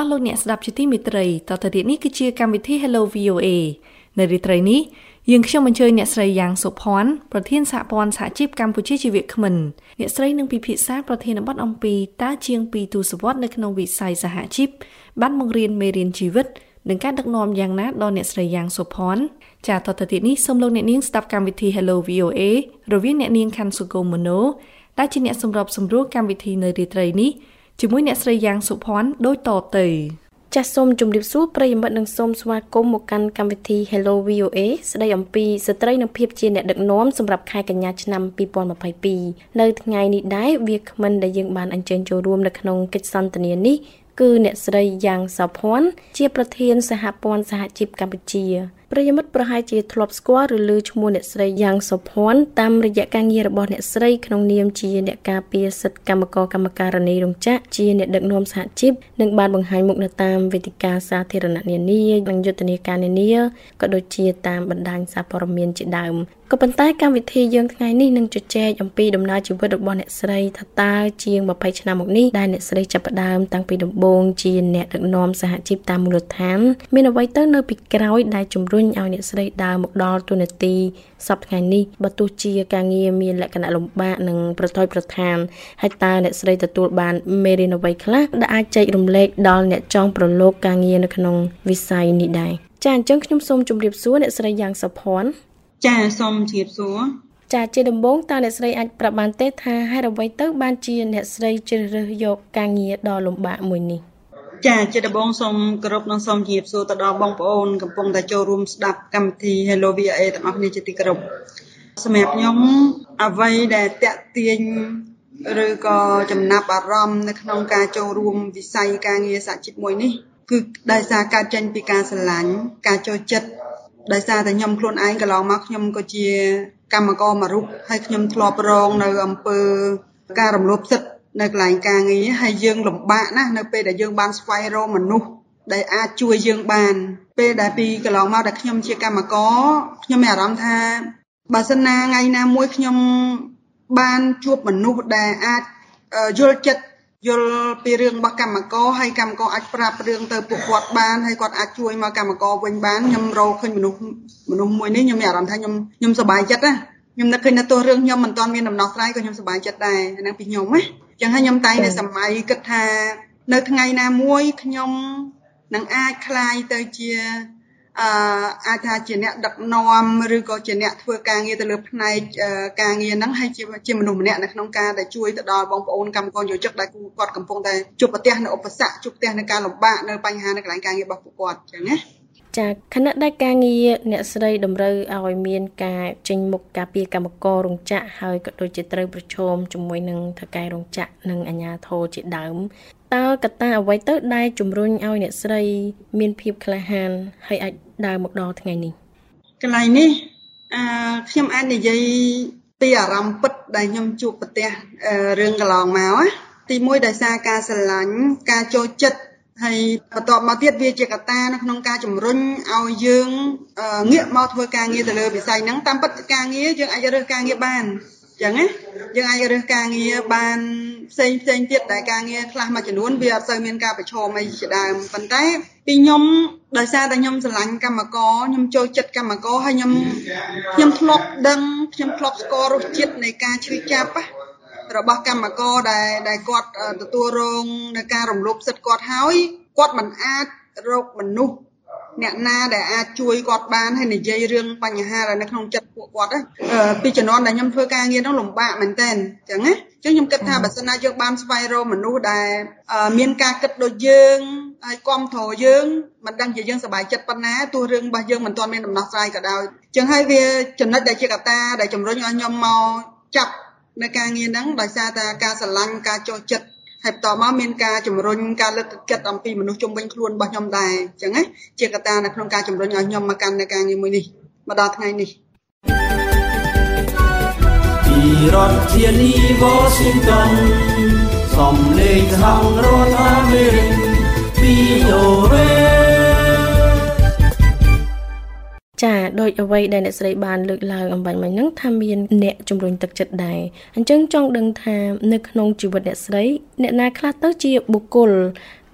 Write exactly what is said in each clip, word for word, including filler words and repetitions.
លោកអ្នកស្ដាប់ជាទីមេត្រីតទៅទៀតនេះគឺជាកម្មវិធី Hello វី អូ เอ នៅរាត្រីនេះយើងខ្ញុំអញ្ជើញអ្នកស្រីយ៉ាងសុភ័ណ្ឌប្រធានសហព័ន្ធសហជីពកម្ពុជាជីវក្មិនអ្នកស្រីនឹងពិភាក្សាប្រធានបទអំពីតើជាងពីទសវត្សរ៍នៅក្នុងវិស័យសហជីពបានបង្រៀនមេរៀនជីវិតនិងការដឹកនាំយ៉ាងណាដល់អ្នកស្រីយ៉ាងសុភ័ណ្ឌចាតទៅទៀតនេះសូមលោកអ្នកនាងស្ដាប់កម្មវិធី Hello វី អូ เอ រវាងអ្នកនាងខាន់សុគមមនោដែលជាអ្នកសម្របសម្រួលកម្មវិធីនៅរាត្រីនេះជាមួយអ្នកស្រីយ៉ាងសុភ័ណ្ឌដូចតទៅចាសសូមជម្រាបសួរប្រិយមិត្តនិងសូមស្វាគមន៍មកកាន់កម្មវិធី Hello វី អូ เอ ស្ដីអំពីស្ត្រីនិងភាពជាអ្នកដឹកនាំសម្រាប់ខែកញ្ញាឆ្នាំពីរពាន់ម្ភៃពីរនៅថ្ងៃនេះដែរវាគ្មិនដែលយើងបានអញ្ជើញចូលរួមនៅក្នុងកិច្ចសន្ទនានេះគឺអ្នកស្រីយ៉ាងសុភ័ណ្ឌជាប្រធានសហព័ន្ធសហជីពកម្ពុជាប្រិយមិត្តប្រហែលជាធ្លាប់ស្គាល់ឬឮឈ្មោះអ្នកស្រីយ៉ាងសុភ័ណ្ឌតាមរយៈការងាររបស់អ្នកស្រីក្នុងនាមជាអ្នកការពារសិទ្ធិកម្មករកម្មការិនីរោងចក្រជាអ្នកដឹកនាំសហជីពនិងបានបង្ហាញមុខនៅតាមវេទិកាសាធារណៈនានានិងយុទ្ធនាការនានាក៏ដូចជាតាមបណ្ដាញសារព័ត៌មានជាដើមក៏ប៉ុន្តែកម្មវិធីយើងថ្ងៃនេះនឹងជជែកអំពីដំណើរជីវិតរបស់អ្នកស្រីថាតើជាងម្ភៃឆ្នាំមកនេះដែលអ្នកស្រីចាប់ផ្ដើមតាំងពីដំបូងជាអ្នកដឹកនាំសហជីពតាមមូលដ្ឋានមានអ្វីទៅនៅពីក្រោយដែលជំរុញឲ្យអ្នកស្រីដើរមកដល់តួនាទីសប្តាហ៍ថ្ងៃនេះបើទោះជាការងារមានលក្ខណៈលំបាកនិងប្រថុយប្រថានហើយតើអ្នកស្រីទទួលបានមេរៀនអ្វីខ្លះដែលអាចចែករំលែកដល់អ្នកចង់ប្រឡូកការងារនៅក្នុងវិស័យនេះដែរចាអញ្ចឹងខ្ញុំសូមជម្រាបសួរអ្នកស្រីយ៉ាងសុភ័ណ្ឌចាសូមជម្រាបសួរចាជាដំបូងតើអ្នកស្រីអាចប្រាប់បានទេថាហេតុអ្វីទៅបានជាអ្នកស្រីជ្រើសរើសយកការងារដ៏លំបាកមួយនេះចាជាដំបូងសូមគោរពនិងសូមជម្រាបសួរទៅដល់បងប្អូនកំពុងតែចូលរួមស្ដាប់កម្មវិធី Hello វី អូ เอ ទាំងអស់គ្នាជាទីគោរពសម្រាប់ខ្ញុំអ្វីដែលតាក់ទាញឬក៏ចំណាប់អារម្មណ៍នៅក្នុងការចូលរួមវិស័យការងារសហជីពមួយនេះគឺដោយសារការចេញពីការស្រឡាញ់ការចូលចិត្តដោយសារតែខ្ញុំខ្លួនឯងកន្លងមកខ្ញុំក៏ជាកម្មករមួយរូបហើយខ្ញុំធ្លាប់រងនៅអំពើការរំលោភសិទ្ធិនៅកន្លែងការងារហើយយើងលំបាកណាស់នៅពេលដែលយើងបានស្វែងរកមនុស្សដែលអាចជួយយើងបានពេលដែលពីកន្លងមកដែលខ្ញុំជាកម្មករខ្ញុំមានអារម្មណ៍ថាបើសិនណាថ្ងៃណាមួយខ្ញុំបានជួបមនុស្សដែលអាចយល់ចិត្តយល់ពីរឿងរបស់កម្មករហើយកម្មករអាចប្រាប់រឿងទៅពួកគាត់បានហើយគាត់អាចជួយមកកម្មករវិញបានខ្ញុំរកឃើញមនុស្សមនុស្សមួយនេះខ្ញុំមានអារម្មណ៍ថាខ្ញុំខ្ញុំសប្បាយចិត្តណាខ្ញុំនឹកឃើញថាទោះរឿងខ្ញុំមិនទាន់មានដំណោះស្រាយក៏ខ្ញុំសប្បាយចិត្តដែរហ្នឹងពីខ្ញុំណាអញ្ចឹងហើយខ្ញុំតែងតែសម័យគិតថានៅថ្ងៃណាមួយខ្ញុំនឹងអាចក្លាយទៅជាអឺអាចថាជាអ្នកដឹកនាំឬក៏ជាអ្នកធ្វើការងារទៅលើផ្នែកការងារហ្នឹងហើយជាជាមនុស្សម្នាក់នៅក្នុងការដែលជួយទៅដល់បងប្អូនកម្មករយោជកដែលគាត់កំពុងតែជួបប្រទះនៅឧបសគ្គជួបប្រទះនៅការលំបាកនៅបញ្ហានៅកន្លែងការងាររបស់ពួកគាត់អញ្ចឹងណាចាខណៈដែលការងារអ្នកស្រីតម្រូវឲ្យមានការចេញមុខការពារកម្មកររោងចក្រហើយក៏ដូចជាត្រូវប្រឈមជាមួយនឹងថៅកែរោងចក្រនិងអាជ្ញាធរជាដើមតើកត្តាអ្វីទៅដែលជំរុញឲ្យអ្នកស្រីមានភាពក្លាហានហើយអាចដើរមកដល់ថ្ងៃនេះកន្លែងនេះអឺខ្ញុំអាចនិយាយពីអារម្មណ៍ពិតដែលខ្ញុំជួបប្រទះរឿងកន្លងមកណាទីមួយដោយសារការស្រឡាញ់ការចូលចិត្តហើយបន្ទាប់មកទៀតវាជាកត្តានៅក្នុងការជំរុញឲ្យយើងងាកមកធ្វើការងារទៅលើវិស័យហ្នឹងតាមពិតការងារយើងអាចរើសការងារបានអញ្ចឹងណាយើងអាចរើសការងារបានផ្សេងផ្សេងទៀតដែលការងារខ្លះមួយចំនួនវាអត់សូវមានការប្រឈមអីជាដើមប៉ុន្តែពីខ្ញុំដោយសារតែខ្ញុំស្រឡាញ់កម្មករខ្ញុំចូលចិត្តកម្មករហើយខ្ញុំខ្ញុំធ្លាប់ដឹងខ្ញុំធ្លាប់ស្គាល់រសជាតិនៃការឈឺចាប់របស់កម្មករដែលដែលគាត់ទទួលរងនៅការរំលោភសិទ្ធិគាត់ហើយគាត់មិនអាចរកមនុស្សអ្នកណាដែលអាចជួយគាត់បានហើយនិយាយរឿងបញ្ហាដែលនៅក្នុងចិត្តពួកគាត់ពីជំនាន់ដែលខ្ញុំធ្វើការងារនោះលំបាកមែនទែនអញ្ចឹងណាអញ្ចឹងខ្ញុំគិតថាបើសិនណាយើងបានស្វែងរកមនុស្សដែលមានការគិតដូចយើងហើយគាំទ្រយើងមិនដឹងជាយើងសប្បាយចិត្តប៉ុណ្ណាទោះរឿងរបស់យើងមិនទាន់មានដំណោះស្រាយក៏ដោយអញ្ចឹងហើយវាចំណុចដែលជាកត្តាដែលជំរុញឲ្យខ្ញុំមកចាប់នៅការងារហ្នឹងដោយសារតែការស្រឡាញ់ការចូលចិត្តហើយបន្តមកមានការជំរុញការលើកទឹកចិត្តអំពីមនុស្សជុំវិញខ្លួនរបស់ខ្ញុំដែរអញ្ចឹងណាជាកត្តានៅក្នុងការជំរុញឲ្យខ្ញុំមកកាន់នៅការងារមួយនេះមកដល់ថ្ងៃនេះពីរដ្ឋធានី Washington សំឡេងសហរដ្ឋអាមេរិក វី អូ เอចាដោយអ្វីដែលអ្នកស្រីបានលើកឡើងអំបញ្ញមិញហ្នឹងថាមានអ្នកជំរុញទឹកចិត្តដែរអញ្ចឹងចង់ដឹងថានៅក្នុងជីវិតអ្នកស្រីអ្នកណាខ្លះទៅជាបុគ្គល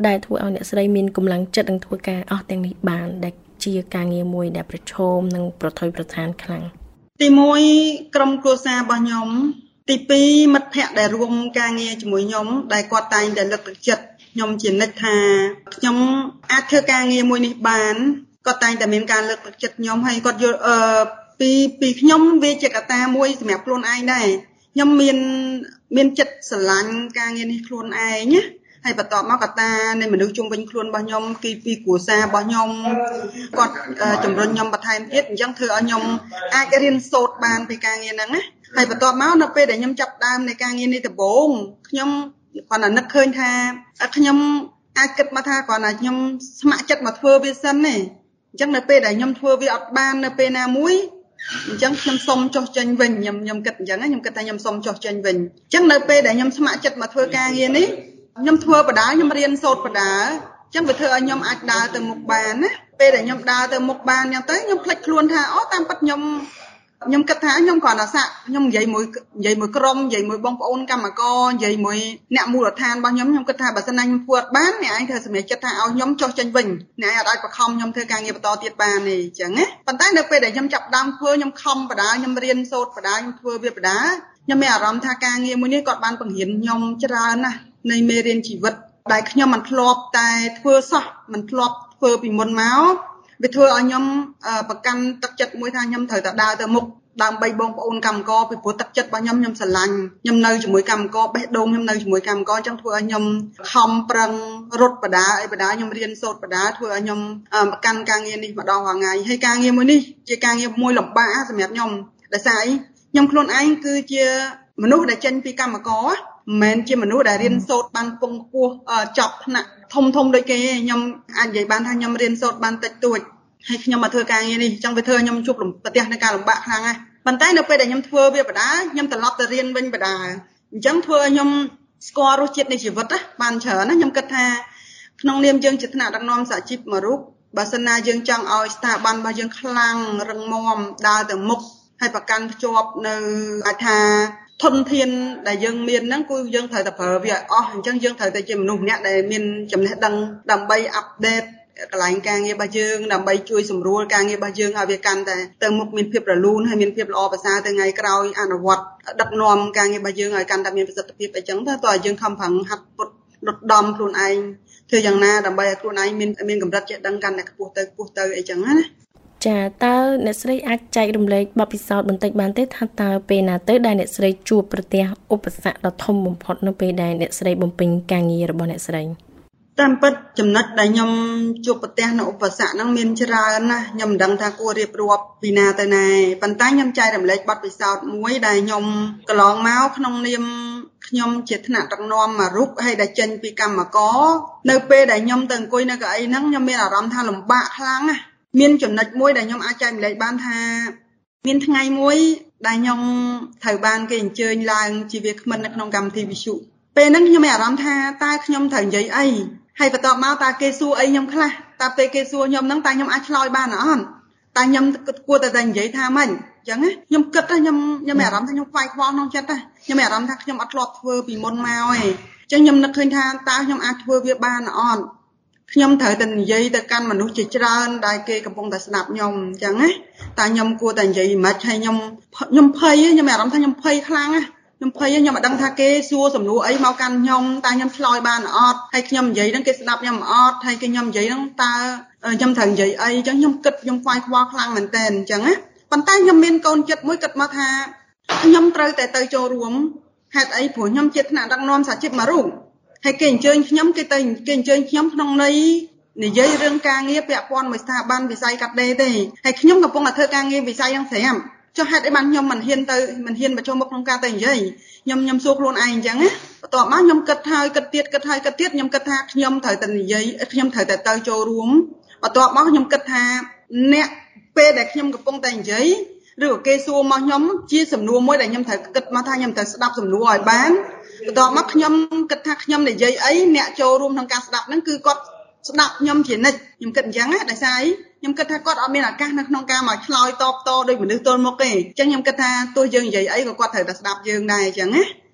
ដែលធ្វើឲ្យអ្នកស្រីមានកម្លាំងចិត្តនឹងធ្វើការអស់ទាំងនេះបានដែលជាការងារមួយដែលប្រឈមនិងប្រថុយប្រថានខ្លាំងទីមួយក្រុមគ្រួសាររបស់ខ្ញុំទីពីរមិត្តភ័ក្តិដែលរួមការងារជាមួយខ្ញុំដែលគាត់តែងតែលើកទឹកចិត្តខ្ញុំជានិច្ចថាខ្ញុំអាចធ្វើការងារមួយនេះបានគាត់តែងតែមានការលើកទឹកចិត្តខ្ញុំហើយគាត់យល់អឺពីពីខ្ញុំវាជាកត្តាមួយសម្រាប់ខ្លួនឯងដែរខ្ញុំមានមានចិត្តស្រឡាញ់ការងារនេះខ្លួនឯងណាហើយបន្ទាប់មកកត្តានៃមនុស្សជុំវិញខ្លួនរបស់ខ្ញុំគឺពីគ្រួសាររបស់ខ្ញុំគាត់ជំរុញខ្ញុំបន្ថែមទៀតអញ្ចឹងធ្វើឲ្យខ្ញុំអាចរៀនសូត្របានពីការងារហ្នឹងណាហើយបន្ទាប់មកនៅពេលដែលខ្ញុំចាប់ដើមនៃការងារនេះដំបូងខ្ញុំគាត់នឹកឃើញថាខ្ញុំអាចគិតមកថាគាត់ថាខ្ញុំស្ម័គ្រចិត្តមកធ្វើវាសិនទេអញ្ចឹងនៅពេលដែលខ្ញុំធ្វើវាអត់បាននៅពេលណាមួយអញ្ចឹងខ្ញុំសុំចុះចេញវិញខ្ញុំខ្ញុំគិតអញ្ចឹងខ្ញុំគិតថាខ្ញុំសុំចុះចេញវិញអញ្ចឹងនៅពេលដែលខ្ញុំស្ម័គ្រចិត្តមកធ្វើការងារនេះខ្ញុំធ្វើបដាខ្ញុំរៀនសូត្របដាអញ្ចឹងវាធ្វើឲ្យខ្ញុំអាចដើរទៅមុខបានណាពេលដែលខ្ញុំដើរទៅមុខបានអញ្ចឹងទៅខ្ញុំភ្លេចខ្លួនថាអូតាមពិតខ្ញុំខ្ញុំគិតថាខ្ញុំគ្រាន់តែសាក់ខ្ញុំនិយាយមួយនិយាយមួយក្រុមនិយាយមួយបងប្អូនកម្មករនិយាយមួយអ្នកមូលដ្ឋានរបស់ខ្ញុំខ្ញុំគិតថាបើសិនណាខ្ញុំធ្វើអត់បានអ្នកឯងត្រូវសម្រេចចិត្តថាឲ្យខ្ញុំចុះចេញវិញអ្នកឯងអត់អាចបង្ខំខ្ញុំធ្វើការងារបន្តទៀតបានទេអញ្ចឹងណាប៉ុន្តែនៅពេលដែលខ្ញុំចាប់ដើមធ្វើខ្ញុំខំបដាខ្ញុំរៀនសូត្របដាខ្ញុំធ្វើវាបដាខ្ញុំមានអារម្មណ៍ថាការងារមួយនេះគាត់បានបង្រៀនខ្ញុំច្រើនណាស់នៃមេរៀនជីវិតដែលខ្ញុំមិនធ្លាប់តែធ្វើសោះមិនធ្លាប់ធ្វើពីមុនមកវាធ្វើឲ្យខ្ញុំប្រកាន់ទឹកចិត្តមួយថាខ្ញុំត្រូវតែដើរទៅមុខដើម្បីបងប្អូនកម្មករពីព្រោះទឹកចិត្តរបស់ខ្ញុំខ្ញុំស្រឡាញ់ខ្ញុំនៅជាមួយកម្មករបេះដូងខ្ញុំនៅជាមួយកម្មករអញ្ចឹងធ្វើឲ្យខ្ញុំខំប្រឹងរត់បដាអីបដាខ្ញុំរៀនសូត្របដាធ្វើឲ្យខ្ញុំប្រកាន់ការងារនេះម្ដងរាល់ថ្ងៃហើយការងារមួយនេះជាការងារមួយលំបាកសម្រាប់ខ្ញុំដោយសារអីខ្ញុំខ្លួនឯងគឺជាមនុស្សដែលចេញពីកម្មករមិនមែនជាមនុស្សដែលរៀនសូត្របានពងខ្ពស់ចប់ថ្នាក់ធំធំដូចគេខ្ញុំអាចនិយាយបានថាខ្ញុំរៀនសូត្របានតិចតួចហើយខ្ញុំមកធ្វើការងារនេះអញ្ចឹងវាធ្វើឲ្យខ្ញុំជួបប្រទះនឹងការលំបាកខ្លាំងណាស់ប៉ុន្តែនៅពេលដែលខ្ញុំធ្វើវាបដាខ្ញុំត្រឡប់ទៅរៀនវិញបដាអញ្ចឹងធ្វើឲ្យខ្ញុំស្គាល់រសជាតិនៃជីវិតណាបានច្រើនណាខ្ញុំគិតថាក្នុងនាមយើងជាថ្នាក់ដឹកនាំសហជីពមួយរូបបើសិនណាយើងចង់ឲ្យស្ថាប័នរបស់យើងខ្លាំងរឹងមាំដើរទៅមុខហើយប្រកាន់ភ្ជាប់នៅអាចថាធនធានដែលយើងមានហ្នឹងគឺយើងត្រូវតែប្រើវាឲ្យអស់អញ្ចឹងយើងត្រូវតែជាមនុស្សម្នាក់ដែលមានចំណេះដឹងដើម្បីអាប់ដេតកន្លែងការងាររបស់យើងដើម្បីជួយសម្រួលការងាររបស់យើងឲ្យវាកាន់តែទៅមុខមានភាពរលូនហើយមានភាពល្អប្រសើរទៅថ្ងៃក្រោយអនុវត្តដឹកនាំការងាររបស់យើងឲ្យកាន់តែមានប្រសិទ្ធភាពអីចឹងទៅតើយើងខំប្រឹងហាត់ពុតដុតដំខ្លួនឯងធ្វើយ៉ាងណាដើម្បីឲ្យខ្លួនឯងមានមានកម្រិតចេះដឹងកាន់តែខ្ពស់ទៅខ្ពស់ទៅអីចឹងណាចាតើអ្នកស្រីអាចចែករំលែកបទពិសោធន៍បន្តិចបានទេថាតើពេលណាទៅដែលអ្នកស្រីជួបប្រទះឧបសគ្គដ៏ធំបំផុតនៅពេលដែលអ្នកស្រីបំពេញការងាររបស់អ្នកស្រីតាមពិតចំណុចដែលខ្ញុំជួបប្រទះនៅឧបសគ្គហ្នឹងមានច្រើនណាស់ខ្ញុំមិនដឹងថាគួររៀបរាប់ពីណាទៅណាប៉ុន្តែខ្ញុំចែករំលែកបទពិសោធន៍មួយដែលខ្ញុំកន្លងមកក្នុងនាមខ្ញុំជាថ្នាក់ដឹកនាំមួយរូបហើយដែលចេញពីកម្មករនៅពេលដែលខ្ញុំទៅអង្គុយនៅកៅអីហ្នឹងខ្ញុំមានអារម្មណ៍ថាលំបាកខ្លាំងណាស់មានចំណុចមួយដែលខ្ញុំអាចចែករំលែកបានថាមានថ្ងៃមួយដែលខ្ញុំត្រូវបានគេអញ្ជើញឡើងជាវាគ្មិននៅក្នុងកម្មវិធីវិទ្យុពេលហ្នឹងខ្ញុំមានអារម្មណ៍ថាតើខ្ញុំត្រូវនិយាយអីហើយបន្ទាប់មកតើគេសួរអីខ្ញុំខ្លះតើពេលគេសួរខ្ញុំហ្នឹងតើខ្ញុំអាចឆ្លើយបានអត់តើខ្ញុំគួរតែតែនិយាយថាម៉េចអញ្ចឹងខ្ញុំគិតថាខ្ញុំខ្ញុំមានអារម្មណ៍ថាខ្ញុំខ្វាយខ្វល់ក្នុងចិត្តខ្ញុំមានអារម្មណ៍ថាខ្ញុំអត់ធ្លាប់ធ្វើពីមុនមកទេអញ្ចឹងខ្ញុំនឹកឃើញថាតើខ្ញុំអាចធ្វើវាបានអត់ខ្ញុំត្រូវតែនិយាយទៅកាន់មនុស្សជាច្រើនដែលគេកំពុងតែស្ដាប់ខ្ញុំអញ្ចឹងណាតើខ្ញុំគួរតែនិយាយមិនហើយខ្ញុំខ្ញុំភ័យខ្ញុំមានអារម្មណ៍ថាខ្ញុំភ័យខ្លាំងណាខ្ញុំភ័យខ្ញុំមិនដឹងថាគេសួរសំណួរអីមកកាន់ខ្ញុំតើខ្ញុំឆ្លើយបានអត់ហើយខ្ញុំនិយាយហ្នឹងគេស្ដាប់ខ្ញុំអត់ហើយគេខ្ញុំនិយាយហ្នឹងតើខ្ញុំត្រូវនិយាយអីអញ្ចឹងខ្ញុំគិតខ្ញុំខ្វាយខ្វល់ខ្លាំងមែនតើអញ្ចឹងណាប៉ុន្តែខ្ញុំមានកូនចិត្តមួយគិតមកថាខ្ញុំត្រូវតែទៅចូលរួមហេតុអីព្រោះខ្ញុំជាថ្នាក់ដឹកនាំសហជីពមួយរូបហើយគេអញ្ជើញខ្ញុំគេទៅគេអញ្ជើញខ្ញុំក្នុងន័យនិយាយរឿងការងារពាក់ព័ន្ធមួយស្ថាប័នវិស័យកាត់ដេរទេហើយខ្ញុំកំពុងតែធ្វើការងារវិស័យហ្នឹងស្រាប់ចុះហេតុអីបានខ្ញុំមិនហ៊ានទៅមិនហ៊ានបញ្ចូលមុខក្នុងការទៅនិយាយខ្ញុំខ្ញុំសួរខ្លួនឯងអញ្ចឹងណាបន្ទាប់មកខ្ញុំគិតហើយគិតទៀតគិតហើយគិតទៀតខ្ញុំគិតថាខ្ញុំត្រូវតែនិយាយខ្ញុំត្រូវតែទៅចូលរួមបន្ទាប់មកខ្ញុំគិតថាអ្នកពេលដែលខ្ញុំកំពុងតែនិយាយឬក៏គេសួរមកខ្ញុំជាសំណួរមួយដែលខ្ញុំត្រូវគិតមកថាខ្ញុំត្រូវស្ដាប់សំណួរឲ្យបានបន្ទាប់មកខ្ញុំគិតថាខ្ញុំនិយាយអីអ្នកចូលរួមក្នុងការស្ដាប់ហ្នឹងគឺគាត់ស្ដាប់ខ្ញុំជានិច្ចខ្ញុំគិតអញ្ចឹងណាដោយសារអីខ្ញុំគិតថាគាត់អត់មានឱកាសនៅក្នុងការមកឆ្លើយតបតដោយមនុស្សទល់មុខទេអញ្ចឹងខ្ញុំគិតថាទោះយើងនិយាយអីក៏គាត់ត្រូវតែស្ដាប់យើងដែរអញ្ចឹងណា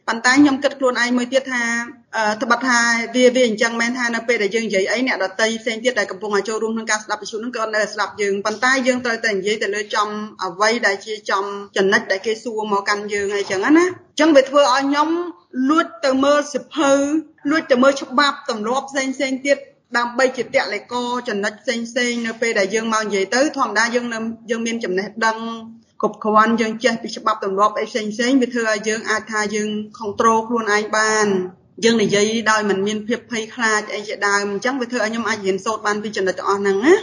ប៉ុន្តែខ្ញុំគិតខ្លួនឯងមួយទៀតថាត្បិតថាវាវាអញ្ចឹងមែនថានៅពេលដែលយើងនិយាយអីអ្នកដតីផ្សេងទៀតដែលកំពុងចូលរួមក្នុងការស្ដាប់វិទ្យុហ្នឹងក៏នៅស្ដាប់យើងប៉ុន្តែយើងត្រូវតែនិយាយទៅលើចំអ្វីដែលជាចំចំណុចដែលគេសួរមកកាន់យើងអីចឹងណាអញ្ចឹងវាធ្វើឲ្យខ្ញុំលួចទៅមើលសិភៅលួចទៅមើលច្បាប់ទម្លាប់ផ្សេងផ្សេងទៀតដើម្បីជាតលេកចំណុចផ្សេងផ្សេងនៅពេលដែលយើងមកនិយាយទៅធម្មតាយើងយើងមានចំណេះដឹងគ្រប់គ្រាន់យើងចេះពីច្បាប់ទម្លាប់អីផ្សេងផ្សេងវាធ្វើឲ្យយើងអាចថាយើង control ខ្លួនឯងបានយើងនិយាយដោយមិនមានភាពភ័យខ្លាចអីជាដើមអញ្ចឹងវាធ្វើឲ្យខ្ញុំអាចរៀនសូត្របានពីចំណុចទាំងអស់ហ្នឹងណា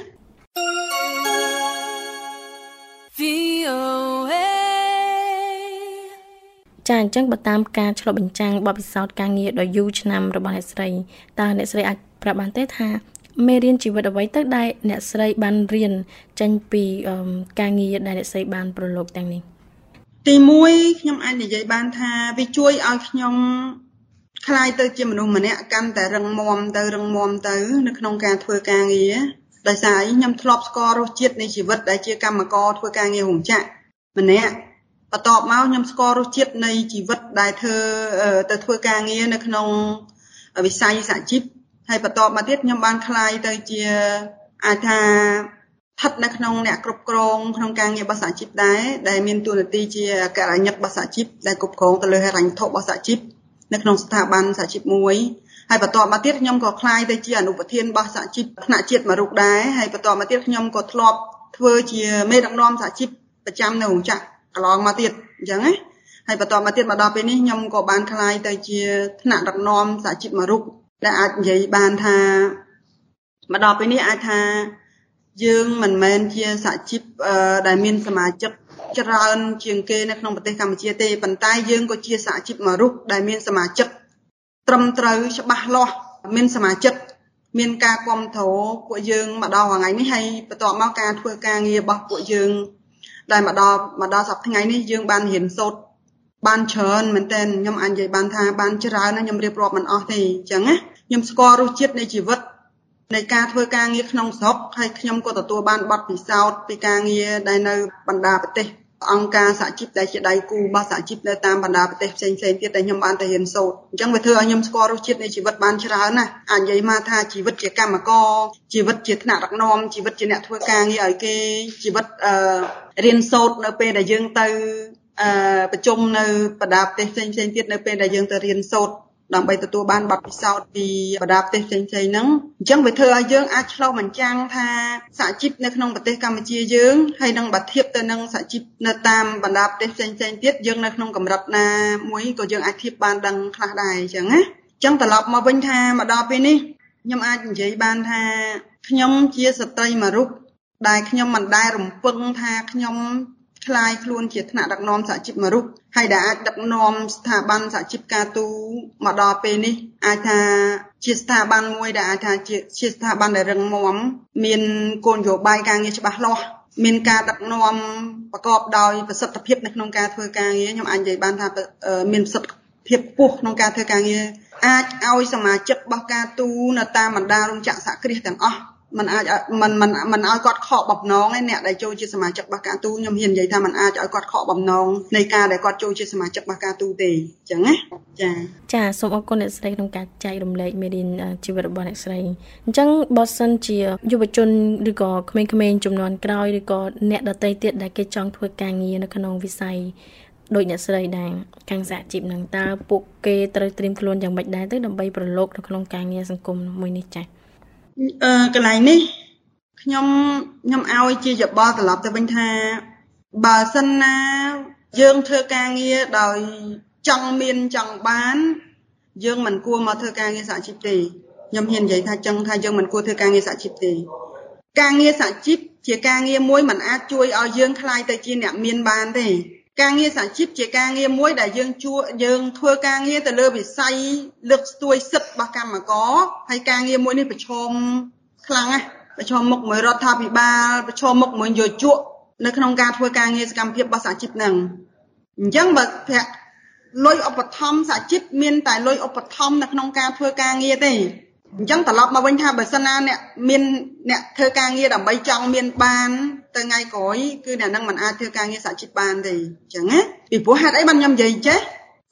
ចាអញ្ចឹងបើតាមការឆ្លុះបញ្ចាំងបទពិសោធន៍ការងារដ៏យូរឆ្នាំរបស់អ្នកស្រីតើអ្នកស្រីអាចប្រាប់បានទេថាមេរៀនជីវិតអ្វីទៅដែលអ្នកស្រីបានរៀនចេញពីការងារដែលអ្នកស្រីបានប្រឡូកទាំងនេះទីមួយខ្ញុំអាចនិយាយបានថាវាជួយឲ្យខ្ញុំคล้ายទៅជាមនុស្សម្នាក់កាន់តែរឹងមាំទៅរឹងមាំទៅនៅក្នុងការធ្វើការងារដោយសារខ្ញុំធ្លាប់ស្គាល់រសជាតិនៃជីវិតដែលជាកម្មករធ្វើការងាររោងចក្រម្នាក់បន្ទាប់មកខ្ញុំស្គាល់រសជាតិនៃជីវិតដែលធ្វើទៅធ្វើការងារនៅក្នុងវិស័យសហជីពហើយបន្ទាប់មកទៀតខ្ញុំបានคล้ายទៅជាអាចថាស្ថិតនៅក្នុងអ្នកគ្រប់គ្រងក្នុងការងាររបស់សហជីពដែរដែលមានតួនាទីជាអគ្គនាយករបស់សហជីពដែលគ្រប់គ្រងទៅលើហិរញ្ញវត្ថុរបស់សហជីពនៅក្នុងស្ថាប័នសហជីពមួយហើយបន្ទាប់មកទៀតខ្ញុំក៏คล้ายទៅជាអនុប្រធានរបស់សហជីពថ្នាក់ជាតិមួយរូបដែរហើយបន្ទាប់មកទៀតខ្ញុំក៏ធ្លាប់ធ្វើជាមេដឹកនាំសហជីពប្រចាំនៅរោងចក្រកន្លងមកទៀតអញ្ចឹងណាហើយបន្ទាប់មកទៀតមកដល់ពេលនេះខ្ញុំក៏បានคล้ายទៅជាថ្នាក់ដឹកនាំសហជីពមួយរូបដែលអាចនិយាយបានថាមកដល់ពេលនេះអាចថាយើងមិនមែនជាសហជីពដែលមានសមាជិកច្រើនជាងគេនៅក្នុងប្រទេសកម្ពុជាទេប៉ុន្តែយើងក៏ជាសហជីពមួយរូបដែលមានសមាជិកត្រឹមត្រូវច្បាស់លាស់មានសមាជិកមានការគាំទ្រពួកយើងមកដល់ថ្ងៃនេះហើយបន្ទាប់មកការធ្វើការងាររបស់ពួកយើងដែលមកដល់មកដល់សប្តាហ៍ថ្ងៃនេះយើងបានរៀនសូត្របានច្រើនមែនទែនខ្ញុំអាចនិយាយបានថាបានច្រើនណាខ្ញុំរៀបរាប់មិនអស់ទេអញ្ចឹងណាខ្ញុំស្គាល់រសជាតិនៃជីវិតនៃការធ្វើការងារក្នុងស្រុកហើយខ្ញុំក៏ទទួលបានបទពិសោធន៍ពីការងារដែលនៅបណ្ដាប្រទេសអង្គការសហជីពដែលជាដៃគូរបស់សហជីពនៅតាមបណ្ដាប្រទេសផ្សេងៗទៀតដែលខ្ញុំបានទៅរៀនសូត្រអញ្ចឹងវាធ្វើឲ្យខ្ញុំស្គាល់រសជាតិនៃជីវិតបានច្រើនណាស់អាចនិយាយមកថាជីវិតជាកម្មករជីវិតជាថ្នាក់ដឹកនាំជីវិតជាអ្នកធ្វើការងារឲ្យគេជីវិតអឺរៀនសូត្រនៅពេលដែលយើងទៅអឺប្រជុំនៅបណ្ដាប្រទេសផ្សេងៗទៀតនៅពេលដែលយើងទៅរៀនសូត្រដើម្បីទទួលបានបទពិសោធន៍ពីបណ្ដាប្រទេសផ្សេងៗហ្នឹងអញ្ចឹងវាធ្វើឲ្យយើងអាចឆ្លុះបញ្ចាំងថាសហជីពនៅក្នុងប្រទេសកម្ពុជាយើងហើយនឹងបើធៀបទៅនឹងសហជីពនៅតាមបណ្ដាប្រទេសផ្សេងៗទៀតយើងនៅក្នុងកម្រិតណាមួយក៏យើងអាចធៀបបានដឹងខ្លះដែរអញ្ចឹងណាអញ្ចឹងត្រឡប់មកវិញថាមកដល់ពេលនេះខ្ញុំអាចនិយាយបានថាខ្ញុំជាស្ត្រីមួយរូបដែលខ្ញុំមិនដែលរំពឹងថាខ្ញុំคล้ายខ្លួនជាថ្នាក់ដឹកនាំសហជីពមួយរូបហើយដែលអាចដឹកនាំស្ថាប័នសហជីពការទូមកដល់ពេលនេះអាចថាជាស្ថាប័នមួយដែលអាចថាជាជាស្ថាប័នដែលរឹងមាំមានគោលនយោបាយការងារច្បាស់លាស់មានការដឹកនាំប្រកបដោយប្រសិទ្ធភាពនៅក្នុងការធ្វើការងារខ្ញុំអាចនិយាយបានថាមានប្រសិទ្ធភាពខ្ពស់ក្នុងការធ្វើការងារអាចឲ្យសមាជិករបស់ការទូនៅតាមបណ្ដារោងចក្រសហគ្រាសទាំងអស់มันអាចมันมันมันឲ្យគាត់ខកបំណងឯអ្នកដែលចូលជាសមាជិករបស់ការទូខ្ញុំហ៊ាននិយាយថាมันអាចឲ្យគាត់ខកបំណងនៃការដែលគាត់ចូលជាសមាជិករបស់ការទូទេអញ្ចឹងណាចាចាសូមអរគុណអ្នកស្រីក្នុងការចែករំលែកមេរៀនជីវិតរបស់អ្នកស្រីអញ្ចឹងបើសិនជាយុវជនឬក៏ក្មេងៗជំនាន់ក្រោយឬក៏អ្នកដទៃទៀតដែលគេចង់ធ្វើការងារនៅក្នុងវិស័យដោយអ្នកស្រីដែរខាងសហជីពនឹងតើពួកគេត្រូវត្រៀមខ្លួនយ៉ាងម៉េចដែរទៅដើម្បីប្រឡូកនៅក្នុងការងារសង្គមមួយនេះចា៎អឺកន្លែងនេះខ្ញុំខ្ញុំឲ្យជាយោបល់ត្រឡប់ទៅវិញថាបើសិនណាយើងធ្វើការងារដោយចង់មានចង់បានយើងមិនគួរមកធ្វើការងារសហជីពទេខ្ញុំហ៊ាននិយាយថាចឹងថាយើងមិនគួរធ្វើការងារសហជីពទេការងារសហជីពជាការងារមួយមិនអាចជួយឲ្យយើងក្លាយទៅជាអ្នកមានបានទេការងារសហជីពជាការងារមួយដែលយើងជួយយើងធ្វើការងារទៅលើវិស័យលើកស្ទួយសិទ្ធិរបស់កម្មករហើយការងារមួយនេះប្រឈមខ្លាំងណាស់ប្រឈមមុខមួយរដ្ឋាភិបាលប្រឈមមុខមួយយោជកនៅក្នុងការធ្វើការងារសកម្មភាពរបស់សហជីពហ្នឹងអញ្ចឹងបើប្រាក់លុយឧបត្ថម្ភសហជីពមានតែលុយឧបត្ថម្ភនៅក្នុងការធ្វើការងារទេអញ្ចឹងត្រឡប់មកវិញថាបើសិនណាអ្នកមានអ្នកធ្វើការងារដើម្បីចង់មានបានទៅថ្ងៃក្រោយគឺអ្នកនឹងមិនអាចធ្វើការងារសហជីពបានទេអញ្ចឹងណាពីព្រោះហេតុអីបានខ្ញុំនិយាយចេះ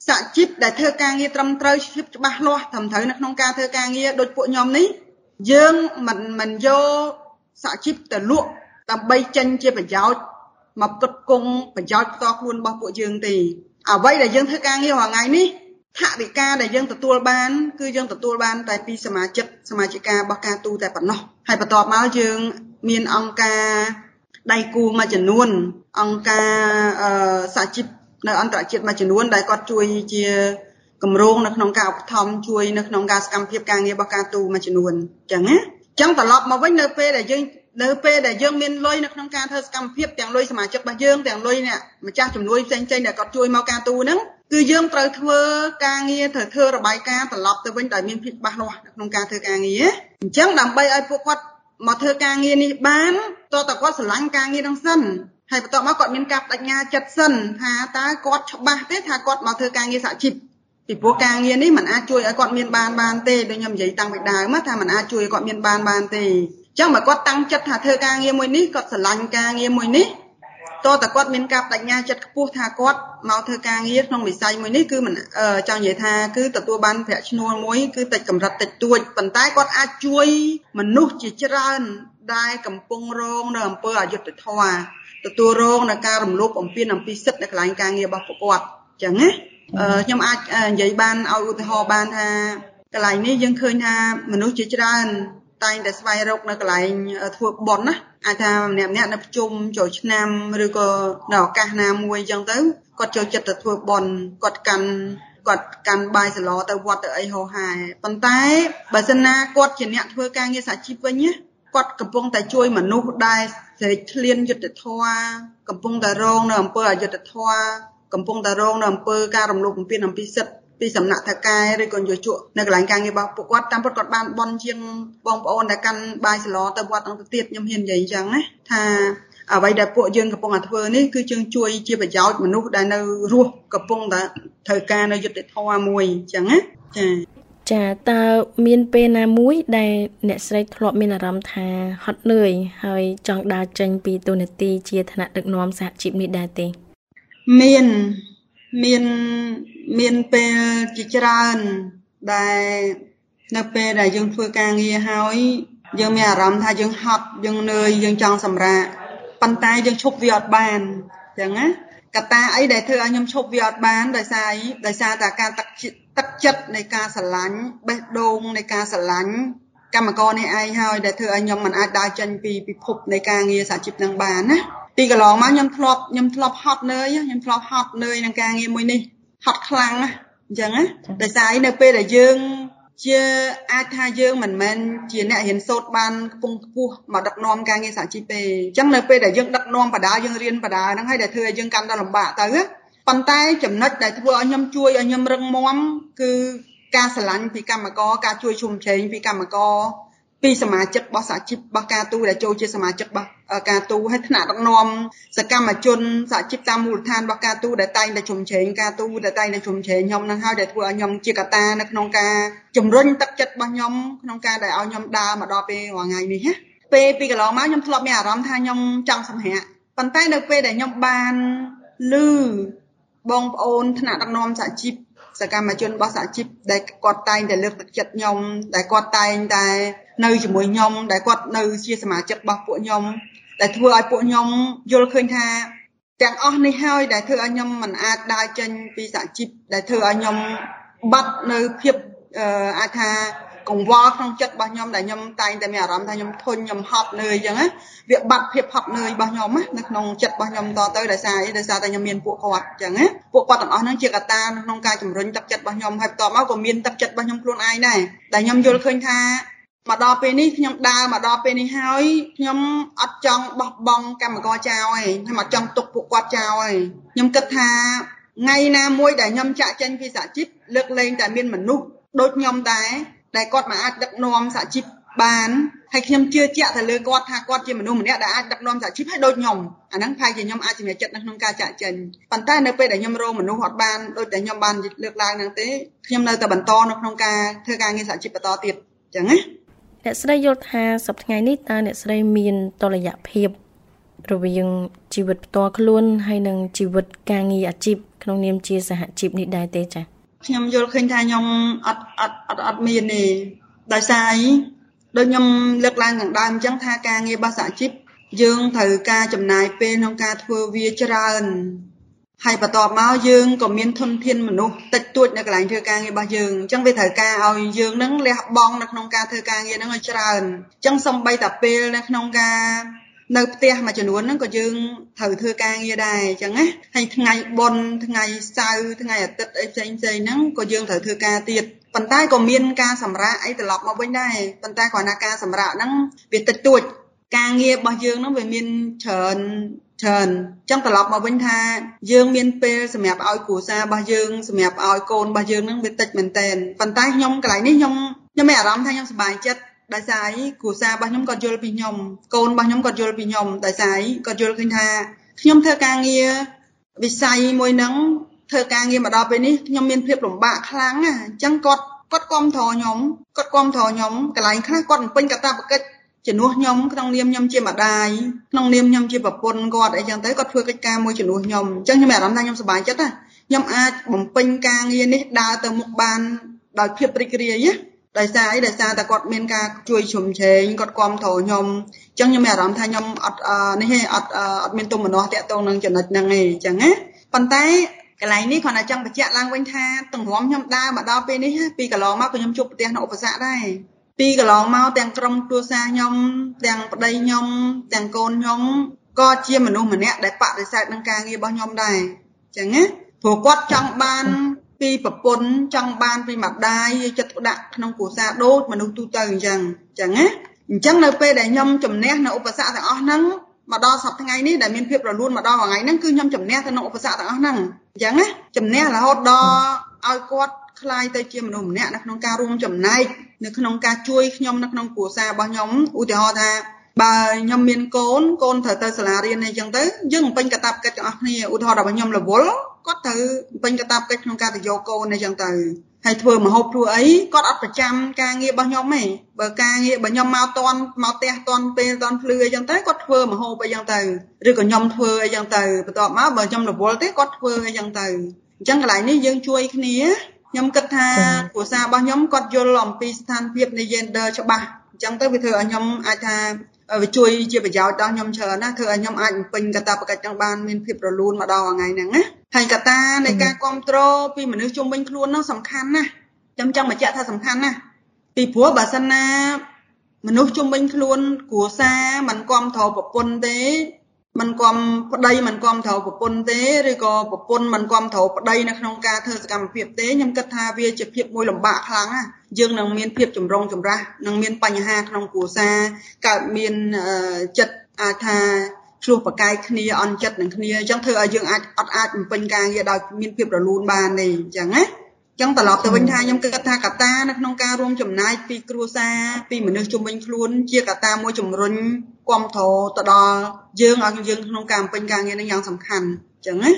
សហជីពដែលធ្វើការងារត្រឹមត្រូវច្បាស់លាស់ត្រឹមត្រូវនៅក្នុងការធ្វើការងារដូចពួកខ្ញុំនេះយើងមិនមិនយកសហជីពទៅលក់ដើម្បីចេញជាប្រយោជន៍មកផ្គត់ផ្គង់ប្រយោជន៍ផ្ទាល់ខ្លួនរបស់ពួកយើងទេអ្វីដែលយើងធ្វើការងាររាល់ថ្ងៃនេះថវិកាដែលយើងទទួលបានគឺយើងទទួលបានតែពីសមាជិកសមាជិការបស់ការទូតែប៉ុណ្ណោះហើយបន្ទាប់មកយើងមានអង្គការដៃគូមួយចំនួនអង្គការសហជីពនៅអន្តរជាតិមួយចំនួនដែលគាត់ជួយជាគម្រោងនៅក្នុងការឧបត្ថម្ភជួយនៅក្នុងការសកម្មភាពការងាររបស់ការទូមួយចំនួនអញ្ចឹងណាអញ្ចឹងត្រឡប់មកវិញនៅពេលដែលយើងនៅពេលដែលយើងមានលុយនៅក្នុងការធ្វើសកម្មភាពទាំងលុយសមាជិករបស់យើងទាំងលុយអ្នកម្ចាស់ជំនួយផ្សេងៗដែលគាត់ជួយមកការទូហ្នឹងគឺយើងត្រូវធ្វើការងារត្រូវធ្វើរបាយការណ៍ត្រឡប់ទៅវិញដោយមានភាពច្បាស់លាស់ក្នុងការធ្វើការងារអញ្ចឹងដើម្បីឲ្យពួកគាត់មកធ្វើការងារនេះបានតើតើគាត់ស្រឡាញ់ការងារហ្នឹងសិនហើយបន្ទាប់មកគាត់មានការបដិញ្ញាចិត្តសិនថាតើគាត់ច្បាស់ទេថាគាត់មកធ្វើការងារសហជីពពីព្រោះការងារនេះมันអាចជួយឲ្យគាត់មានបានបានទេដូចខ្ញុំនិយាយតាំងពីដើមថាมันអាចជួយឲ្យគាត់មានបានបានទេអញ្ចឹងបើគាត់តាំងចិត្តថាធ្វើការងារមួយនេះគាត់ស្រឡាញ់ការងារមួយនេះតើតើគាត់មានការបដិញ្ញាចិត្តខ្ពស់ថាគាត់មកធ្វើការងារក្នុងវិស័យមួយនេះគឺមិនចង់និយាយថាគឺទទួលបានប្រាក់ឈ្នួលមួយគឺតិចកម្រិតតិចតួចប៉ុន្តែគាត់អាចជួយមនុស្សជាច្រើនដែលកំពុងរងនៅអំពើអយុត្តិធម៌ទទួលរងនៅការរំលោភបំពានអំពីសិទ្ធិនៅកន្លែងការងាររបស់ពួកគាត់អញ្ចឹងណាខ្ញុំអាចនិយាយបានឲ្យឧទាហរណ៍បានថាកន្លែងនេះយើងឃើញថាមនុស្សជាច្រើនតែងតែស្វែងរកនៅកន្លែងធ្វើបុណ្យណាអាចថាម្នាក់ម្នាក់នៅប្រជុំចូលឆ្នាំឬក៏នៅឱកាសណាមួយអញ្ចឹងទៅគាត់ចូលចិត្តទៅធ្វើបុណ្យគាត់កាន់គាត់កាន់បាយសឡទៅវត្តទៅអីហោហាប៉ុន្តែបើសិនណាគាត់ជាអ្នកធ្វើការងារសហជីពវិញណាគាត់កំពុងតែជួយមនុស្សដែលស្រេកឃ្លានយុត្តិធម៌កំពុងតែរងនៅអំពើអយុត្តិធម៌កំពុងតែរងនៅអំពើការរំលោភបំពានអំពីសិទ្ធិពីសំណាក់ថៅកែឬក៏យុវជននៅកន្លែងការងាររបស់ពួកគាត់តាមពិតគាត់បានបន់ជាងបងប្អូនដែលកាន់បាយសឡទៅវត្តអង្គទៀតខ្ញុំហ៊ាននិយាយអញ្ចឹងណាថាអ្វីដែលពួកយើងកំពុងតែធ្វើនេះគឺយើងជួយជាប្រយោជន៍មនុស្សដែលនៅរស់កំពុងតែត្រូវការនៅយុត្តិធម៌មួយអញ្ចឹងណាចាចាតើមានពេលណាមួយដែលអ្នកស្រីធ្លាប់មានអារម្មណ៍ថាហត់នឿយហើយចង់ដើរចេញពីតួនាទីជាឋានៈដឹកនាំសហជីពនេះដែរទេមានមានមានពេលជាច្រើនដែលនៅពេលដែលយើងធ្វើការងារហើយយើងមានអារម្មណ៍ថាយើងហត់យើងនឿយយើងចង់សម្រាកប៉ុន្តែយើងឈប់វាអត់បានអញ្ចឹងណាកត្តាអីដែលធ្វើឲ្យខ្ញុំឈប់វាអត់បានដោយសារអីដោយសារតែការទឹកទឹកចិត្តនៃការស្រឡាញ់បេះដូងនៃការស្រឡាញ់កម្មករនេះឯងហើយដែលធ្វើឲ្យខ្ញុំមិនអាចដើរចេញពីពិភពនៃការងារសហជីពនឹងបានណាពីកន្លងមកខ្ញុំធ្លាប់ខ្ញុំធ្លាប់ហត់នឿយខ្ញុំធ្លាប់ហត់នឿយនឹងការងារមួយនេះហត់ខ្លាំងណាអញ្ចឹងណាដោយសារឯនៅពេលដែលយើងជាអាចថាយើងមិនមែនជាអ្នករៀនសូត្របានខ្ពង់ខ្ពស់មកដឹកនាំការងារសហជីពទេអញ្ចឹងនៅពេលដែលយើងដឹកនាំបដាយើងរៀនបដាហ្នឹងហើយដែលធ្វើឲ្យយើងកាន់តែលំបាកទៅប៉ុន្តែចំណុចដែលធ្វើឲ្យខ្ញុំជួយឲ្យខ្ញុំរឹងមាំគឺការស្រឡាញ់ពីកម្មករការជួយជុំជ្រែងពីកម្មករពីសមាជិករបស់សហជីពរបស់ការទូដែលចូលជាសមាជិករបស់ការទូហើយថ្នាក់ដឹកនាំសកម្មជនសហជីពតាមមូលដ្ឋានរបស់ការទូដែលតែងតែជុំជ្រែងការទូដែលតែងតែជុំជ្រែងខ្ញុំនឹងហើយដែលធ្វើឲ្យខ្ញុំជាកត្តានៅក្នុងការជំរុញទឹកចិត្តរបស់ខ្ញុំក្នុងការដែលឲ្យខ្ញុំដើរមកដល់ពេលរាល់ថ្ងៃនេះណាពេលពីកន្លងមកខ្ញុំធ្លាប់មានអារម្មណ៍ថាខ្ញុំចង់សម្រាកប៉ុន្តែនៅពេលដែលខ្ញុំបានឮបងប្អូនថ្នាក់ដឹកនាំសហជីពសកម្មជនរបស់សហជីពដែលគាត់តែងតែលើកទឹកចិត្តខ្ញុំដែលគាត់តែងតែនៅជាមួយខ្ញុំដែលគាត់នៅជាសមាជិករបស់ពួកខ្ញុំដែលធ្វើឲ្យពួកខ្ញុំយល់ឃើញថាទាំងអស់នេះហើយដែលធ្វើឲ្យខ្ញុំមិនអាចដើរចេញពីសហជីពដែលធ្វើឲ្យខ្ញុំបាត់នៅភាពអាចថាកង្វល់ក្នុងចិត្តរបស់ខ្ញុំដែលខ្ញុំតែងតែមានអារម្មណ៍ថាខ្ញុំធុញខ្ញុំហត់នឿយអញ្ចឹងណាវាបាត់ភាពហត់នឿយរបស់ខ្ញុំណានៅក្នុងចិត្តរបស់ខ្ញុំតទៅដោយសារអីដោយសារតែខ្ញុំមានពួកគាត់អញ្ចឹងណាពួកគាត់ទាំងអស់ហ្នឹងជាកត្តាក្នុងការជំរុញទឹកចិត្តរបស់ខ្ញុំហើយបន្ទាប់មកក៏មានទឹកចិត្តរបស់ខ្ញុំខ្លួនឯងដែរដែលខ្ញុំយល់ឃើញថាមកដល់ពេលនេះខ្ញុំដើរមកដល់ពេលនេះហើយខ្ញុំអត់ចង់បោះបង់កម្មករចោលទេខ្ញុំអត់ចង់ទុកពួកគាត់ចោលទេខ្ញុំគិតថាថ្ងៃណាមួយដែលខ្ញុំចាក់ចេញពីសហជីពលើកលែងតែមានមនុស្សដូចខ្ញុំដែរដែលគាត់មិនអាចដឹកនាំសហជីពបានហើយខ្ញុំជឿជាក់ទៅលើគាត់ថាគាត់ជាមនុស្សម្នាក់ដែលអាចដឹកនាំសហជីពឲ្យដូចខ្ញុំអាហ្នឹងប្រហែលជាខ្ញុំអាចជំនឿចិត្តនៅក្នុងការចាក់ចេញប៉ុន្តែនៅពេលដែលខ្ញុំរកមនុស្សអត់បានដូចតែខ្ញុំបានលើកឡើងហ្នឹងទេខ្ញុំនៅតែបន្តនៅក្នុងការធ្វើការងារសហជីពបន្តទៀតអញ្ចឹងណាអ្នកស្រីយល់ថាសប្តាហ៍ថ្ងៃនេះតើអ្នកស្រីមានតុល្យភាពរវាងជីវិតផ្ទាល់ខ្លួនហើយនិងជីវិតការងារអាជីពក្នុងនាមជាសហជីពនេះដែរទេចា៎ខ្ញុំយល់ឃើញថាខ្ញុំអត់អត់អត់អត់មានទេដោយសារអីដូចខ្ញុំលើកឡើងខាងដើមអញ្ចឹងថាការងាររបស់សហជីពយើងត្រូវការចំណាយពេលក្នុងការធ្វើវាច្រើនហើយបន្ទាប់មកយើងក៏មានធនធានមនុស្សតិចតួចនៅកន្លែងធ្វើការងាររបស់យើងអញ្ចឹងវាត្រូវការឲ្យយើងនឹងលះបង់នៅក្នុងការធ្វើការងារហ្នឹងឲ្យច្រើនអញ្ចឹងសូម្បីតែពេលនៅក្នុងការនៅផ្ទះមួយចំនួនហ្នឹងក៏យើងត្រូវធ្វើការងារដែរអញ្ចឹងណាហើយថ្ងៃបុណ្យថ្ងៃសៅរ៍ថ្ងៃអាទិត្យអីផ្សេងៗហ្នឹងក៏យើងត្រូវធ្វើការទៀតប៉ុន្តែក៏មានការសម្រាកអីត្រឡប់មកវិញដែរប៉ុន្តែគ្រាន់តែការសម្រាកហ្នឹងវាតិចតួចការងាររបស់យើងហ្នឹងវាមានច្រើនច្រើនអញ្ចឹងត្រឡប់មកវិញថាយើងមានពេលសម្រាប់ឲ្យគ្រួសាររបស់យើងសម្រាប់ឲ្យកូនរបស់យើងហ្នឹងវាតិចមែនតើប៉ុន្តែខ្ញុំកន្លែងនេះខ្ញុំខ្ញុំមានអារម្មណ៍ថាខ្ញុំសប្បាយចិត្តដោយសារអីគ្រួសាររបស់ខ្ញុំគាត់យល់ពីខ្ញុំកូនរបស់ខ្ញុំគាត់យល់ពីខ្ញុំដោយសារអីគាត់យល់ឃើញថាខ្ញុំធ្វើការងារវិស័យមួយហ្នឹងធ្វើការងារមកដល់ពេលនេះខ្ញុំមានភាពលំបាកខ្លាំងណាអញ្ចឹងគាត់គាត់គាំទ្រខ្ញុំគាត់គាំទ្រខ្ញុំកន្លែងខ្លះគាត់បំពេញកាតព្វកិច្ចជំនួសខ្ញុំក្នុងនាមខ្ញុំជាម្ដាយក្នុងនាមខ្ញុំជាប្រពន្ធគាត់អីចឹងទៅគាត់ធ្វើកិច្ចការមួយជំនួសខ្ញុំអញ្ចឹងខ្ញុំមានអារម្មណ៍ថាខ្ញុំសប្បាយចិត្តណាខ្ញុំអាចបំពេញការងារនេះដើរទៅមុខបានដោយភាពរីករាយណាដោយសារអីដោយសារតែគាត់មានការជួយជ្រោមជ្រែងគាត់គាំទ្រខ្ញុំអញ្ចឹងខ្ញុំមានអារម្មណ៍ថាខ្ញុំអត់នេះទេអត់អត់មានទុំមនោតាក់ទងនឹងចំណុចហ្នឹងទេអញ្ចឹងណាប៉ុន្តែកន្លែងនេះគ្រាន់តែចង់បញ្ជាក់ឡើងវិញថាទង្រាំខ្ញុំដើរមកដល់ពេលនេះពីកន្លងមកក៏ខ្ញុំជួបប្រទះនៅឧបសគ្គដែរពីកន្លងមកទាំងក្រុមគ្រួសារខ្ញុំទាំងប្តីខ្ញុំទាំងកូនខ្ញុំក៏ជាមនុស្សម្នាក់ដែលបដិសេធនឹងការងាររបស់ខ្ញុំដែរអញ្ចឹងណាព្រោះគាត់ចង់បានពីប្រពន្ធចង់បានពីម្ដាយយកចិត្តទុកដាក់ក្នុងគ្រួសារដូចមនុស្សទូទៅអញ្ចឹងអញ្ចឹងណាអញ្ចឹងនៅពេលដែលខ្ញុំជំនះនៅឧបសគ្គទាំងអស់ហ្នឹងមកដល់សប្តាហ៍ថ្ងៃនេះដែលមានភាពរលូនមកដល់ថ្ងៃហ្នឹងគឺខ្ញុំជំនះទៅក្នុងឧបសគ្គទាំងអស់ហ្នឹងអញ្ចឹងណាជំនះរហូតដល់ឲ្យគាត់ខ្លាយទៅជាមនុស្សម្នាក់នៅក្នុងការរួមចំណែកនៅក្នុងការជួយខ្ញុំនៅក្នុងគ្រួសាររបស់ខ្ញុំឧទាហរណ៍ថាបើខ្ញុំមានកូនកូនត្រូវទៅសាលារៀនអីចឹងទៅយើងបំពេញកាតព្វកិច្ចទាំងអស់គ្នាឧទាហរណ៍ដល់ខ្ញុំរវល់គាត់ត្រូវបំពេញកាតព្វកិច្ចក្នុងការទៅយកកូនអីចឹងទៅហើយធ្វើម្ហូបធ្វើអីគាត់អត់ប្រចាំការងាររបស់ខ្ញុំទេបើការងារបើខ្ញុំមកតន់មកផ្ទះតន់ពេលតន់ភ្លឺអីចឹងទៅគាត់ធ្វើម្ហូបអីចឹងទៅឬក៏ខ្ញុំធ្វើអីចឹងទៅបន្ទាប់មកបើខ្ញុំរវល់ទេគាត់ធ្វើអីចឹងទៅអញ្ចឹងកន្លែងនេះយើងជួយគ្នាខ្ញុំគិតថាគ្រួសាររបស់ខ្ញុំគាត់យល់អំពីស្ថានភាពនៃ gender ច្បាស់អញ្ចឹងទៅវាធ្វើឲ្យខ្ញុំអាចថាវាជួយជាប្រយោជន៍ដល់ខ្ញុំច្រើនណាធ្វើឲ្យខ្ញុំអាចបំពេញកាតព្វកិច្ចទាំងបានមានភាពរលូនមកដល់ថ្ងៃហ្នឹងណាហើយកត្តានៃការគ្រប់គ្រងពីមនុស្សជុំវិញខ្លួននោះសំខាន់ណាស់ខ្ញុំចង់បញ្ជាក់ថាសំខាន់ណាស់ពីព្រោះបើសិនណាមនុស្សជុំវិញខ្លួនគ្រួសារមិនគ្រប់គ្រងប្រពន្ធទេមិនគ្រប់ប្តីមិនគ្រប់គ្រងប្រពន្ធទេឬក៏ប្រពន្ធមិនគ្រប់គ្រងប្តីនៅក្នុងការធ្វើសកម្មភាពទេខ្ញុំគិតថាវាជាភាពមួយលំបាកខ្លាំងណាស់យើងនឹងមានភាពចម្រុងចម្រាស់នឹងមានបញ្ហាក្នុងគ្រួសារកើតមានចិត្តអាចថាឆ្លោះប្រកែកគ្នាអន់ចិត្តនឹងគ្នាអញ្ចឹងធ្វើឲ្យយើងអាចអត់អាចបំពេញការងារដោយមានភាពរលូនបានទេអញ្ចឹងណាអញ្ចឹងត្រឡប់ទៅវិញថាខ្ញុំគិតថាកត្តានៅក្នុងការរួមចំណែកពីគ្រួសារពីមនុស្សជុំវិញខ្លួនជាកត្តាមួយជំរុញគាំទ្រទៅដល់យើងឲ្យយើងក្នុងការបំពេញការងារនេះយ៉ាងសំខាន់អញ្ចឹងណា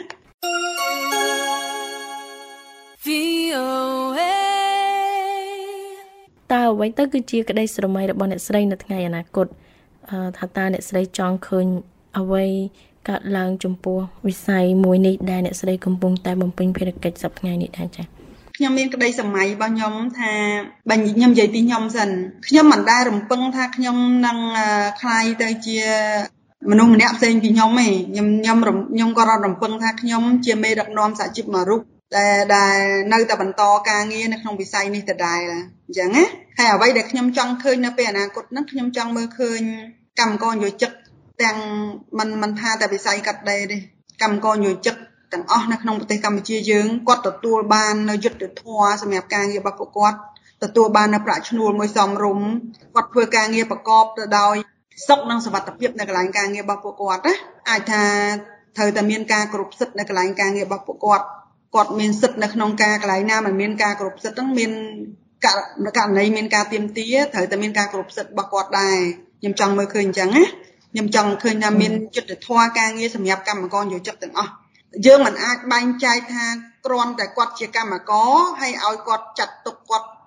តើអ្វីទៅគឺជាក្តីស្រមៃរបស់អ្នកស្រីនៅថ្ងៃអនាគតថាតើអ្នកស្រីចង់ឃើញអ្វីកើតឡើងចំពោះវិស័យមួយនេះដែលអ្នកស្រីកំពុងតែបំពេញភារកិច្ចសប្តាហ៍ថ្ងៃនេះដែរចា៎ខ្ញុំមានក្តីសម័យរបស់ខ្ញុំថាបើខ្ញុំនិយាយពីខ្ញុំសិនខ្ញុំមិនដែលរំពឹងថាខ្ញុំនឹងខ្លាយទៅជាមនុស្សម្នាក់ផ្សេងពីខ្ញុំទេខ្ញុំខ្ញុំខ្ញុំក៏រំពឹងថាខ្ញុំជាមេដឹកនាំសហជីពមួយរូបដែលដែលនៅតែបន្តការងារនៅក្នុងវិស័យនេះដដែលអញ្ចឹងណាហើយអ្វីដែលខ្ញុំចង់ឃើញនៅពេលអនាគតហ្នឹងខ្ញុំចង់មើលឃើញកម្មករនិយោជិតទាំងមិនមិនថាតែវិស័យកាត់ដេរទេកម្មករនិយោជិតទាំងអស់នៅក្នុងប្រទេសកម្ពុជាយើងគាត់ទទួលបាននៅយុត្តិធម៌សម្រាប់ការងាររបស់ពួកគាត់ទទួលបាននៅប្រាក់ឈ្នួលមួយសមរម្យគាត់ធ្វើការងារប្រកបទៅដោយសុខនិងសុវត្ថិភាពនៅកន្លែងការងាររបស់ពួកគាត់ណាអាចថាត្រូវតែមានការគ្រប់សិទ្ធិនៅកន្លែងការងាររបស់ពួកគាត់គាត់មានសិទ្ធិនៅក្នុងការកន្លែងណាមិនមានការគ្រប់សិទ្ធិហ្នឹងមានករណីមានការទាមទារត្រូវតែមានការគ្រប់សិទ្ធិរបស់គាត់ដែរខ្ញុំចង់មើលឃើញអញ្ចឹងណាខ្ញុំចង់ឃើញថាមានយុត្តិធម៌ការងារសម្រាប់កម្មករនិយោជិតទាំងអស់យើងមិនអាចបែងចែកថាគ្រាន់តែគាត់ជាកម្មករហើយឲ្យគាត់ចាត់ទុកគាត់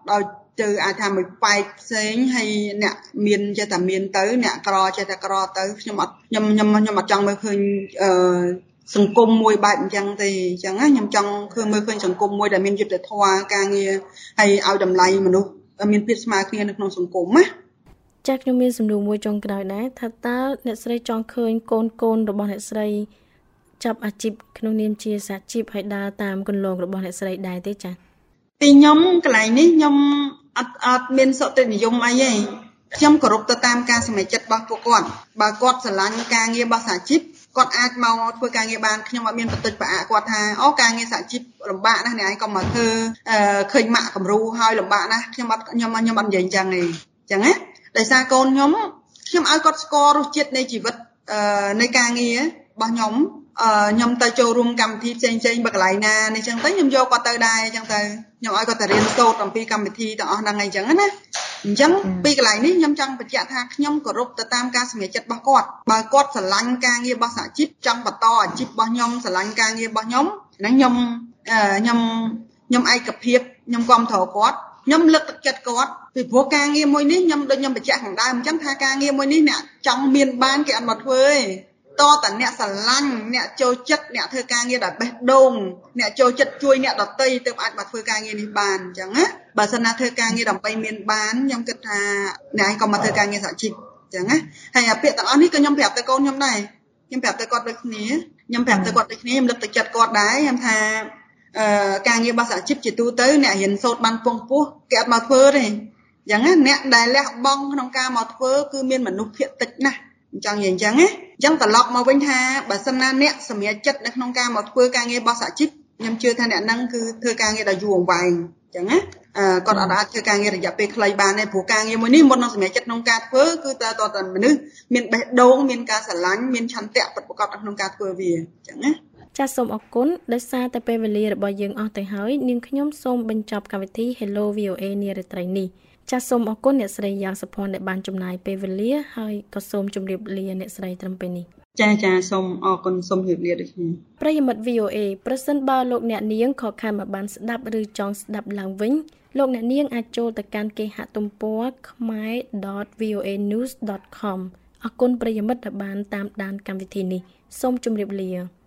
ដោយទៅអាចថាមួយប៉ែកផ្សេងហើយអ្នកមានចេះតែមានទៅអ្នកក្រចេះតែក្រទៅខ្ញុំអត់ខ្ញុំខ្ញុំខ្ញុំអត់ចង់មើលឃើញអឺសង្គមមួយបែបអញ្ចឹងទេអញ្ចឹងណាខ្ញុំចង់ឃើញមើលឃើញសង្គមមួយដែលមានយុត្តិធម៌ការងារហើយឲ្យតម្លៃមនុស្សមានភាពស្មើគ្នានៅក្នុងសង្គមណាចាស់ខ្ញុំមានសំណួរមួយចុងក្រោយដែរថាតើអ្នកស្រីចង់ឃើញកូនកូនរបស់អ្នកស្រីចាប់អាជីពក្នុងនាមជាសហជីពហើយដើរតាមគន្លងរបស់អ្នកស្រីដែរទេចា៎ពីខ្ញុំកន្លែងនេះខ្ញុំអត់អត់មានសុតិនិយមអីទេខ្ញុំគោរពទៅតាមការសម្រេចចិត្តរបស់ពួកគាត់បើគាត់ស្រឡាញ់ការងាររបស់សហជីពគាត់អាចមកធ្វើការងារបានខ្ញុំអត់មានបន្តិចប្រអាគាត់ថាអូការងារសហជីពលំបាកណាស់អ្នកឯងក៏មកធ្វើឃើញម៉ាក់គំរូហើយលំបាកណាស់ខ្ញុំអត់ខ្ញុំខ្ញុំអត់និយាយអញ្ចឹងទេអញ្ចឹងណាដោយសារកូនខ្ញុំខ្ញុំឲ្យគាត់ស្គាល់រសជាតិនៃជីវិតនៃការងាររបស់ខ្ញុំខ្ញុំទៅចូលរួមកម្មវិធីផ្សេងផ្សេងបើកន្លែងណានេះចឹងទៅខ្ញុំយកគាត់ទៅដែរចឹងទៅខ្ញុំឲ្យគាត់ទៅរៀនសូត្រអំពីកម្មវិធីទាំងអស់ហ្នឹងអីចឹងណាអញ្ចឹងពីកន្លែងនេះខ្ញុំចង់បញ្ជាក់ថាខ្ញុំគោរពទៅតាមការសម្រេចចិត្តរបស់គាត់បើគាត់ស្រឡាញ់ការងាររបស់សហជីពចង់បន្តអាជីពរបស់ខ្ញុំស្រឡាញ់ការងាររបស់ខ្ញុំហ្នឹងខ្ញុំខ្ញុំខ្ញុំឯកភាពខ្ញុំគាំទ្រគាត់ខ្ញុំលើកទឹកចិត្តគាត់ពីព្រោះការងារមួយនេះខ្ញុំដូចខ្ញុំបញ្ជាក់ខាងដើមអញ្ចឹងថាការងារមួយនេះអ្នកចង់មានបានគេអត់មកធ្វើទេតតតែអ្នកស្រឡាញ់អ្នកចូលចិត្តអ្នកធ្វើការងារដែលបេះដូងអ្នកចូលចិត្តជួយអ្នកដទៃទើបអាចមកធ្វើការងារនេះបានអញ្ចឹងណាបើសិនណាធ្វើការងារដើម្បីមានបានខ្ញុំគិតថាអ្នកឯងក៏មកធ្វើការងារសហជីពអញ្ចឹងណាហើយពាក្យទាំងអស់នេះក៏ខ្ញុំប្រាប់ទៅកូនខ្ញុំដែរខ្ញុំប្រាប់ទៅគាត់ដូចគ្នាខ្ញុំប្រាប់ទៅគាត់ដូចគ្នាខ្ញុំលើកទឹកចិត្តគាត់ដែរខ្ញុំថាអឺការងាររបស់សហជីពជាទូទៅអ្នករៀនសូត្របានពងពោះគេអត់មកធ្វើទេអញ្ចឹងណាអ្នកដែលលះបង់ក្នុងការមកធ្វើគឺមានមនុស្សភាគតិចណាស់អញ្ចឹងយ៉ាងអញ្ចឹងណាអញ្ចឹងត្រឡប់មកវិញថាបើសិនណាអ្នកសម្រេចចិត្តនៅក្នុងការមកធ្វើការងាររបស់សហជីពខ្ញុំជឿថាអ្នកហ្នឹងគឺធ្វើការងារដ៏យូរអង្វែងអញ្ចឹងណាអឺគាត់អត់អាចធ្វើការងាររយៈពេលខ្លីបានទេព្រោះការងារមួយនេះមុននឹងសម្រេចចិត្តក្នុងការធ្វើគឺតើតើមនុស្សមានបេះដូងមានការស្រឡាញ់មានឆន្ទៈពិតប្រាកដក្នុងការធ្វើវាអញ្ចឹងណាចាសសូមអរគុណដោយសារតែពេលវេលារបស់យើងអស់ទៅហើយនាងខ្ញុំសូមបញ្ចប់កម្មវិធី Hello វី អូ អេ នារាត្រីនេះចាសសូមអរគុណអ្នកស្រីយ៉ាងសុភ័ណ្ឌដែលបានចំណាយពេលវេលាហើយក៏សូមជម្រាបលាអ្នកស្រីត្រឹមពេលនេះចាចាសូមអរគុណសូមជម្រាបលាដូចគ្នាប្រិយមិត្ត វី អូ អេ ប្រសិនបើលោកអ្នកនាងខកខានមកបានស្ដាប់ឬចង់ស្ដាប់ឡើងវិញលោកអ្នកនាងអាចចូលទៅកាន់គេហទំព័រ khmae ដត វី អូ អេ news ដត com អរគុណប្រិយមិត្តដែលបានតាមដានកម្មវិធីនេះសូមជម្រាបលា